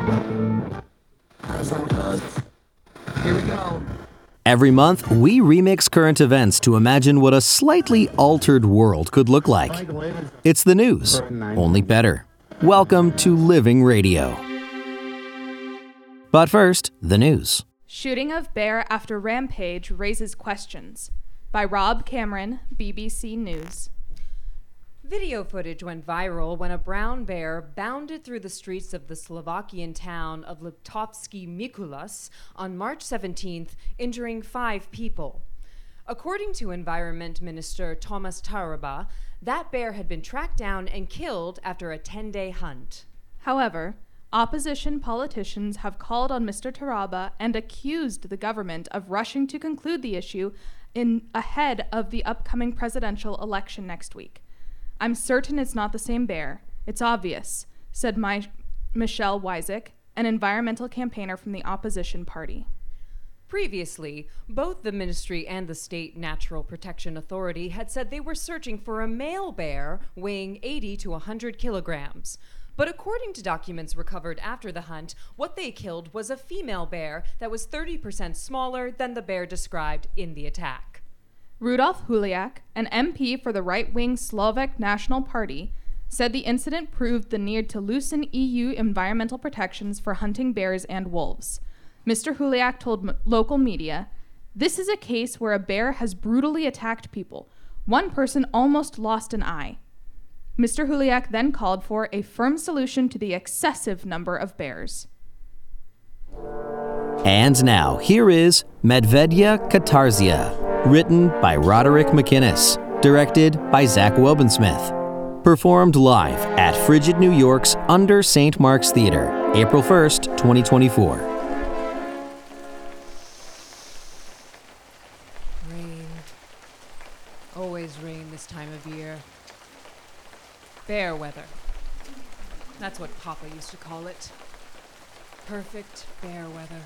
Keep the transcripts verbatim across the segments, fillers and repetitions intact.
Here we go. Every month, we remix current events to imagine what a slightly altered world could look like. It's the news, only better. Welcome to Living Radio. But first, the news. Shooting of bear after rampage raises questions. By Rob Cameron, B B C News. Video footage went viral when a brown bear bounded through the streets of the Slovakian town of Liptovsky Mikulas on March seventeenth, injuring five people. According to Environment Minister Thomas Taraba, that bear had been tracked down and killed after a ten-day hunt. However, opposition politicians have called on Mister Taraba and accused the government of rushing to conclude the issue in ahead of the upcoming presidential election next week. "I'm certain it's not the same bear. It's obvious," said my Michelle Wyzik, an environmental campaigner from the opposition party. Previously, both the ministry and the State Natural Protection Authority had said they were searching for a male bear weighing eighty to one hundred kilograms. But according to documents recovered after the hunt, what they killed was a female bear that was thirty percent smaller than the bear described in the attack. Rudolf Huliak, an M P for the right-wing Slovak National Party, said the incident proved the need to loosen E U environmental protections for hunting bears and wolves. Mister Huliak told m- local media, "This is a case where a bear has brutally attacked people. One person almost lost an eye." Mister Huliak then called for a firm solution to the excessive number of bears. And now, here is Medvedya Katarzia, written by Roderick McInnes, directed by Zach Wobensmith. Performed live at Frigid New York's Under Saint Mark's Theater, April first, twenty twenty-four. Rain. Always rain this time of year. Bear weather. That's what Papa used to call it. Perfect bear weather.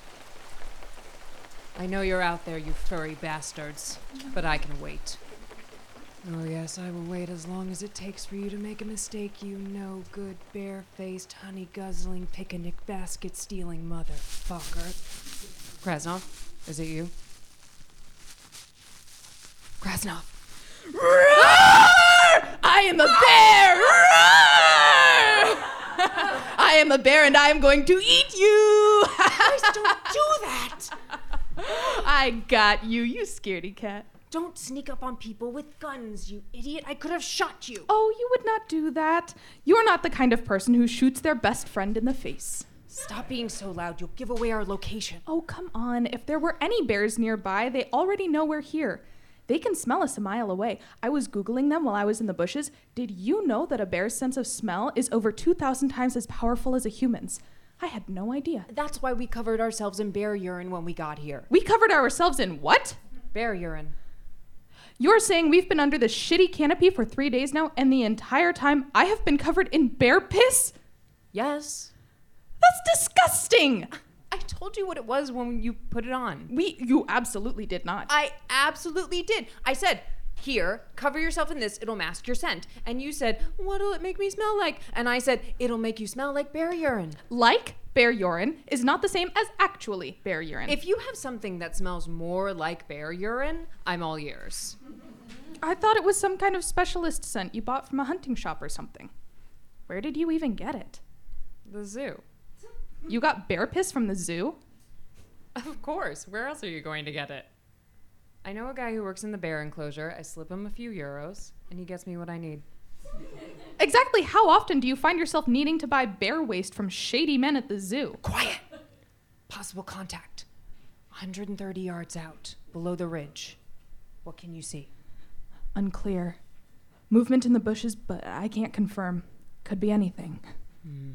I know you're out there, you furry bastards, but I can wait. Oh yes, I will wait as long as it takes for you to make a mistake, you no good, bare-faced, honey-guzzling, picnic basket-stealing motherfucker. Krasnov, is it you? Krasnov. I am a bear! I am a bear and I am going to eat you! Guys, don't do that! I got you, you scaredy cat. Don't sneak up on people with guns, you idiot. I could have shot you. Oh, you would not do that. You're not the kind of person who shoots their best friend in the face. Stop being so loud. You'll give away our location. Oh, come on. If there were any bears nearby, they already know we're here. They can smell us a mile away. I was Googling them while I was in the bushes. Did you know that a bear's sense of smell is over two thousand times as powerful as a human's? I had no idea. That's why we covered ourselves in bear urine when we got here. We covered ourselves in what? Bear urine. You're saying we've been under this shitty canopy for three days now, and the entire time I have been covered in bear piss? Yes. That's disgusting! I told you what it was when you put it on. We, you absolutely did not. I absolutely did. I said, here, cover yourself in this, it'll mask your scent. And you said, what'll it make me smell like? And I said, it'll make you smell like bear urine. Like bear urine is not the same as actually bear urine. If you have something that smells more like bear urine, I'm all ears. I thought it was some kind of specialist scent you bought from a hunting shop or something. Where did you even get it? The zoo. You got bear piss from the zoo? Of course. Where else are you going to get it? I know a guy who works in the bear enclosure. I slip him a few euros, and he gets me what I need. Exactly how often do you find yourself needing to buy bear waste from shady men at the zoo? Quiet! Possible contact. one hundred thirty yards out, below the ridge. What can you see? Unclear. Movement in the bushes, but I can't confirm. Could be anything. Hmm.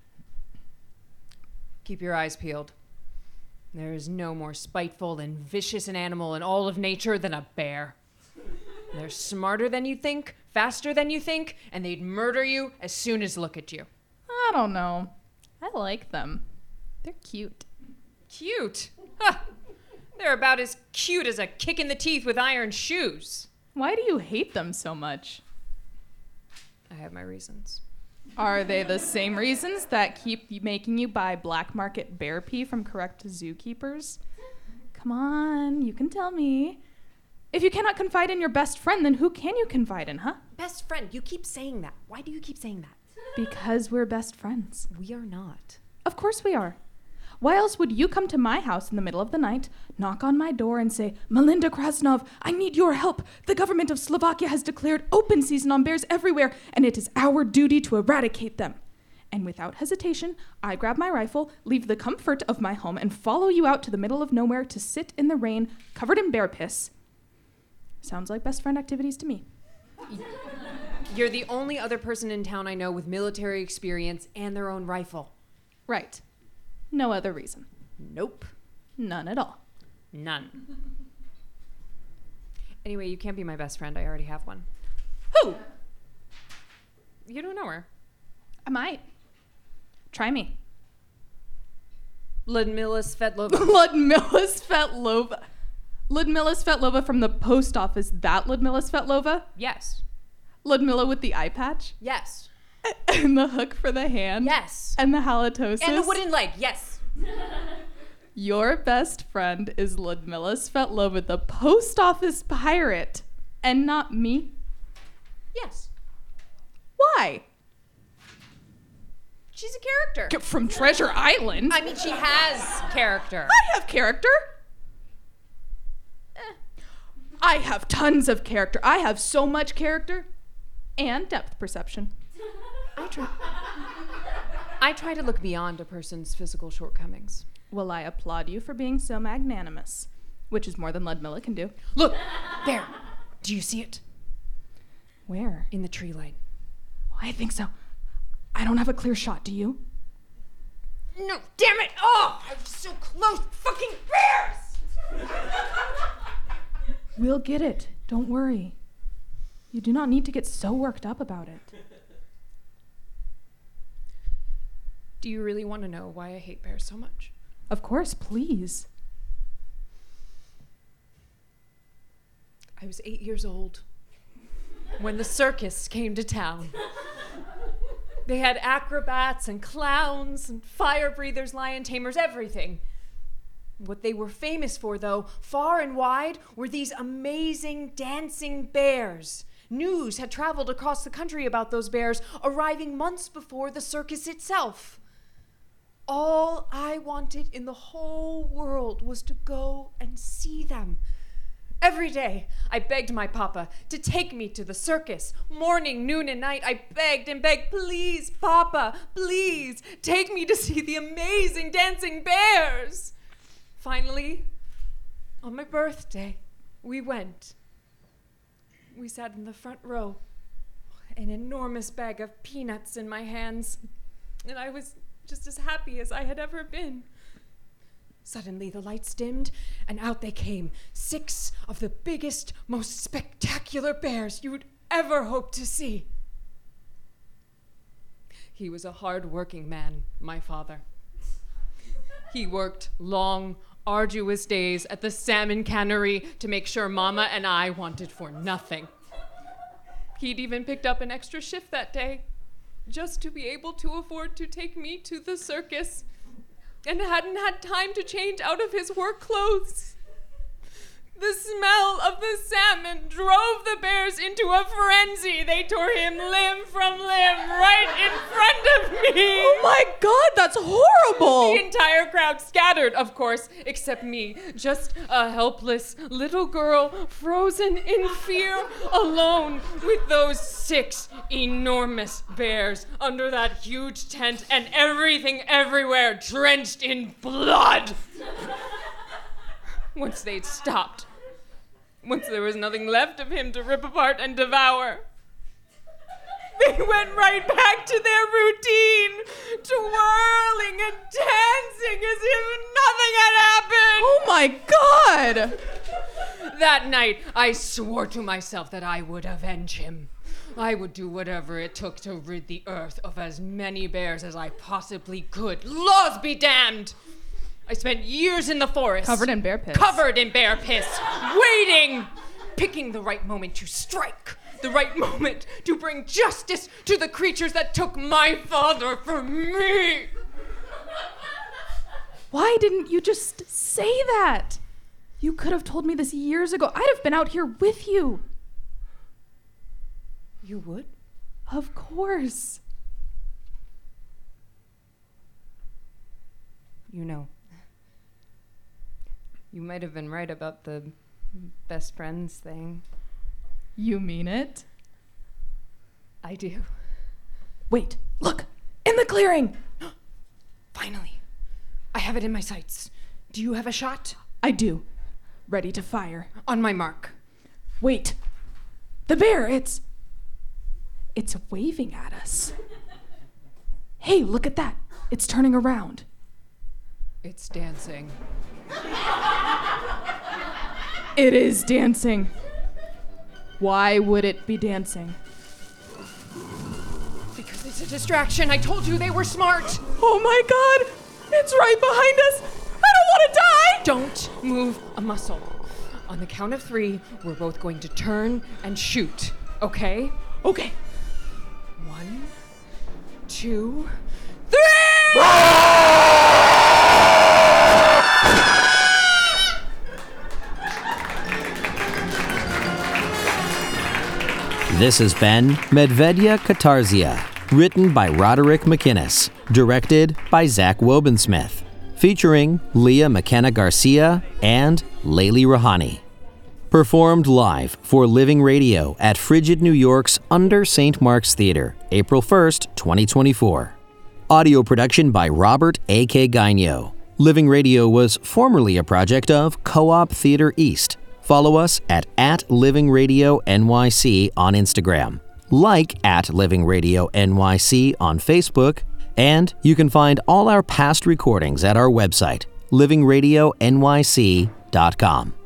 Keep your eyes peeled. There is no more spiteful and vicious an animal in all of nature than a bear. They're smarter than you think, faster than you think, and they'd murder you as soon as look at you. I don't know. I like them. They're cute. Cute? Ha! They're about as cute as a kick in the teeth with iron shoes. Why do you hate them so much? I have my reasons. Are they the same reasons that keep you making you buy black market bear pee from correct zookeepers? Come on, you can tell me. If you cannot confide in your best friend, then who can you confide in, huh? Best friend, you keep saying that. Why do you keep saying that? Because we're best friends. We are not. Of course we are. Why else would you come to my house in the middle of the night, knock on my door and say, Melinda Krasnov, I need your help. The government of Slovakia has declared open season on bears everywhere, and it is our duty to eradicate them. And without hesitation, I grab my rifle, leave the comfort of my home, and follow you out to the middle of nowhere to sit in the rain, covered in bear piss. Sounds like best friend activities to me. You're the only other person in town I know with military experience and their own rifle. Right. No other reason. Nope. None at all. None. Anyway, you can't be my best friend. I already have one. Who? You don't know her. I might. Try me. Ludmila Svetlova. Ludmila Svetlova. Ludmila Svetlova from the post office. That Ludmila Svetlova? Yes. Ludmila with the eye patch? Yes. And the hook for the hand? Yes. And the halitosis? And the wooden leg. Yes. Your best friend is Ludmila Svetlova, the post office pirate, and not me? Yes. Why? She's a character. From Treasure Island? I mean, she has character. I have character. Eh. I have tons of character. I have so much character and depth perception. I try. I try to look beyond a person's physical shortcomings. Well, I applaud you for being so magnanimous, which is more than Ludmilla can do. Look, there. Do you see it? Where? In the tree line. I think so. I don't have a clear shot, do you? No, damn it! Oh, I was so close. Fucking bears! We'll get it. Don't worry. You do not need to get so worked up about it. Do you really want to know why I hate bears so much? Of course, please. I was eight years old when the circus came to town. They had acrobats and clowns and fire breathers, lion tamers, everything. What they were famous for, though, far and wide, were these amazing dancing bears. News had traveled across the country about those bears, arriving months before the circus itself. All I wanted in the whole world was to go and see them. Every day, I begged my papa to take me to the circus. Morning, noon, and night, I begged and begged, please, papa, please, take me to see the amazing dancing bears. Finally, on my birthday, we went. We sat in the front row, an enormous bag of peanuts in my hands, and I was just as happy as I had ever been. Suddenly the lights dimmed, and out they came, six of the biggest, most spectacular bears you would ever hope to see. He was a hard-working man, my father. He worked long, arduous days at the salmon cannery to make sure Mama and I wanted for nothing. He'd even picked up an extra shift that day, just to be able to afford to take me to the circus, and hadn't had time to change out of his work clothes. The smell of the salmon drove the bears into a frenzy. They tore him limb from limb right in front of me. Oh my God, that's horrible! The entire crowd scattered, of course, except me. Just a helpless little girl, frozen in fear, alone with those six enormous bears under that huge tent and everything everywhere drenched in blood. Once they'd stopped, once there was nothing left of him to rip apart and devour, they went right back to their routine, twirling and dancing as if nothing had happened. Oh my God! That night, I swore to myself that I would avenge him. I would do whatever it took to rid the earth of as many bears as I possibly could. Laws be damned! I spent years in the forest. Covered in bear piss. Covered in bear piss. Waiting. Picking the right moment to strike. the right moment to bring justice to the creatures that took my father from me. Why didn't you just say that? You could have told me this years ago. I'd have been out here with you. You would? Of course. You know, you might have been right about the best friends thing. You mean it? I do. Wait, look! In the clearing! Finally. I have it in my sights. Do you have a shot? I do. Ready to fire. On my mark. Wait. The bear, it's... It's waving at us. Hey, look at that. It's turning around. It's dancing. It is dancing. Why would it be dancing? Because it's a distraction. I told you they were smart. Oh my god! It's right behind us! I don't want to die! Don't move a muscle. On the count of three, we're both going to turn and shoot, okay? Okay. One, two, three! This has been Medvedya Katarzia, written by Roderick McInnes, directed by Zach Wobensmith, featuring Leah McKenna Garcia and Layli Rahani. Performed live for Living Radio at Frigid New York's Under Saint Mark's Theater, April first, twenty twenty-four. Audio production by Robert A K Gaino. Living Radio was formerly a project of Co-op Theater East. Follow us at, at Living Radio N Y C on Instagram, like at Living Radio N Y C on Facebook, and you can find all our past recordings at our website, living radio n y c dot com.